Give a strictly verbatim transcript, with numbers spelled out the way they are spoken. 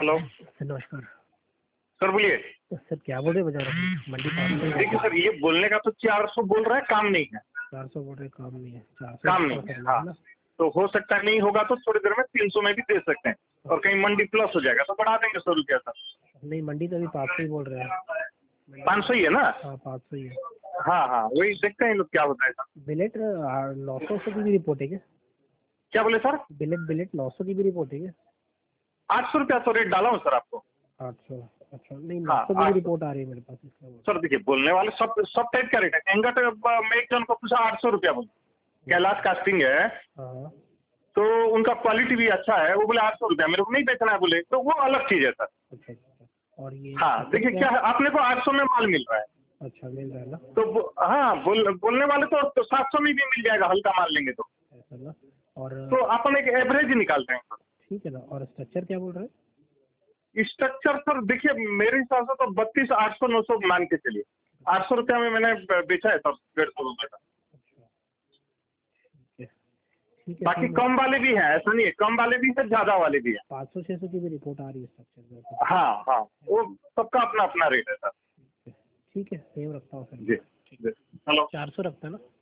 Hello sir नमस्कार। Sir बोलिए। तो सर क्या बोल रहे बाजार में मंडी पाँच सौ देखिए सर, ये बोलने का तो चार सौ बोल रहा है, काम नहीं है। चार सौ बोल रहे काम नहीं है, चार सौ काम नहीं है, हाँ। तो हो सकता है नहीं होगा तो थोड़ी देर में तीन सौ में भी दे सकते हैं, और कहीं मंडी प्लस हो जाएगा तो बढ़ा देंगे सौ रुपया सर। नहीं मंडी तो अभी पाँच सौ ही बोल रहे हैं। पाँच सौ ही है ना? हाँ पाँच सौ ही है। हाँ हाँ, वही देखते हैं लोग क्या होता है सर। बिलेट नौ सौ की भी रिपोर्ट है क्या? क्या बोले सर? बिलेट बिलेट नौ सौ की भी रिपोर्ट है क्या? आठ सौ रुपया तो रेट डाला हूँ सर आपको। आठ सौ? अच्छा, नहीं नौ हाँ, सौ की भी आठ सौ। रिपोर्ट आ रही है मेरे पास इसका। सर देखिए, बोलने वाले सब सब टाइप का रेट है। एंगट मैं एक जन को पूछा आठ सौ रुपया बोले, कैलाश कास्टिंग है, हाँ तो उनका क्वालिटी भी अच्छा है, वो बोले आठ सौ रुपया, मेरे को नहीं बेचना है बोले, तो वो अलग चीज है सर। अच्छा अच्छा। और ये हाँ देखिए क्या है, अपने को आठ सौ में माल मिल रहा है। अच्छा मिल रहा है ना? तो वो- हाँ बोल, बोलने वाले तो, तो सात सौ में भी मिल जाएगा, हल्का माल लेंगे तो। ऐसा ना? और तो अपन एक एवरेज निकालते हैं सर। ठीक है ना। और स्ट्रक्चर क्या बोल रहे हैं? स्ट्रक्चर सर देखिए, मेरे हिसाब से तो बत्तीस आठ सौ नौ सौ मान के चलिए। आठ सौ रुपया में मैंने बेचा है सर, डेढ़ सौ रुपये का। ठीक है ठीक है। बाकी कम वाले भी हैं, ऐसा नहीं है, कम वाले भी है, ज्यादा वाले भी है। पाँच सौ छः सौ की भी रिपोर्ट आ रही है स्ट्रक्चर में। हाँ हाँ, वो सबका अपना अपना रेट है सर। ठीक है, सेम रखता हूँ सर। जी जी, हेलो। चार सौ रखता है ना?